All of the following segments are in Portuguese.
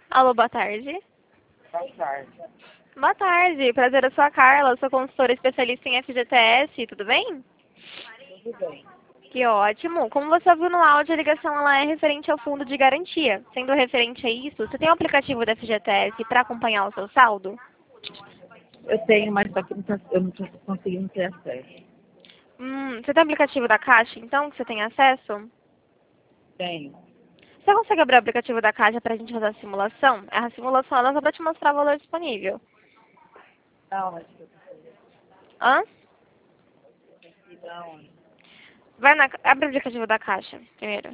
Alô, boa tarde. Boa tarde. Boa tarde, prazer, eu sou a Carla, sou consultora especialista em FGTS, tudo bem? Tudo bem. Que ótimo. Como você ouviu no áudio, a ligação ela é referente ao fundo de garantia. Sendo referente a isso, você tem o aplicativo da FGTS para acompanhar o seu saldo? Eu tenho, mas só que eu não estou conseguindo ter acesso. Você tem o aplicativo da Caixa, então, que você tem acesso? Tenho. Você consegue abrir o aplicativo da Caixa para a gente fazer a simulação? A simulação ela é só para te mostrar o valor disponível. Não, mas eu Hã? preciso da onde? Abre o aplicativo da Caixa, primeiro.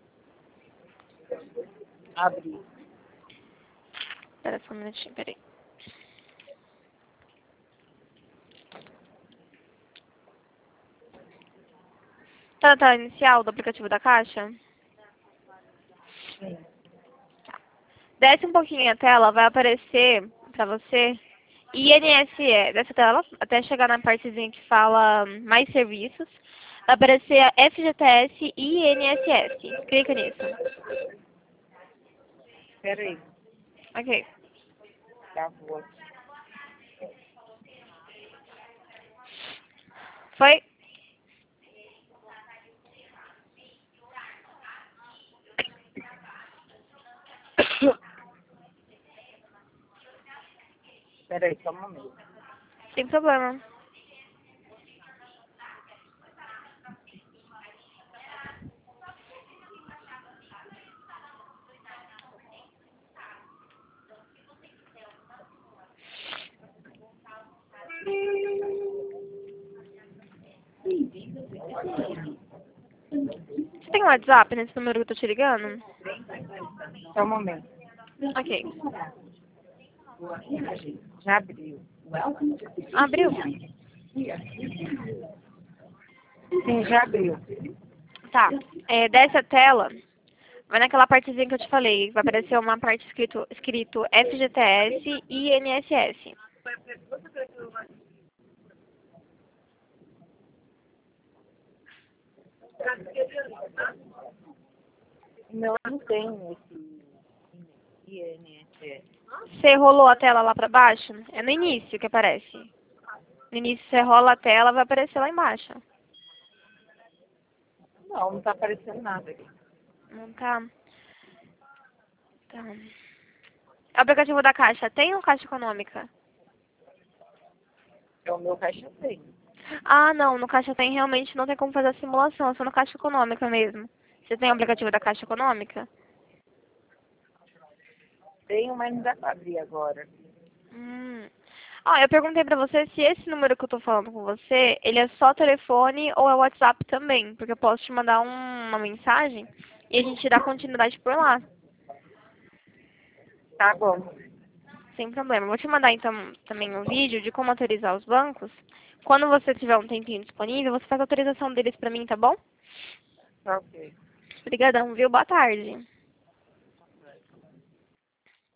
Abrir. Espera só um minutinho, peraí. Tá na tela inicial do aplicativo da Caixa? Sim. Desce um pouquinho a tela, vai aparecer pra você INSS. Dessa tela, até chegar na partezinha que fala mais serviços, vai aparecer a FGTS e INSS. Clica nisso. Espera aí. Ok. Travou aqui. Foi? Espera aí, só um momento. Sem problema. Você tem um WhatsApp nesse número que eu tô te ligando? Só um momento. Ok. Já abriu. Abriu? Sim, já abriu. Tá. Desce a tela, vai naquela partezinha que eu te falei. Vai aparecer uma parte escrito FGTS e INSS. Não, eu não tenho esse INSS. Você rolou a tela lá pra baixo? É no início que aparece. No início você rola a tela, vai aparecer lá embaixo. Não, não está aparecendo nada aqui. Não tá? Tá. O aplicativo da Caixa tem ou Caixa Econômica? É o meu caixa tem. Ah, não. No Caixa tem realmente não tem como fazer a simulação. É só no Caixa Econômica mesmo. Você tem o aplicativo da Caixa Econômica? Tenho, mas não dá para abrir agora. Hum. Ah, eu perguntei pra você se esse número que eu tô falando com você, ele é só telefone ou é WhatsApp também. Porque eu posso te mandar uma mensagem e a gente dá continuidade por lá. Tá bom. Sem problema. Vou te mandar então também um vídeo de como autorizar os bancos. Quando você tiver um tempinho disponível, você faz a autorização deles pra mim, tá bom? Tá ok. Obrigadão, viu? Boa tarde.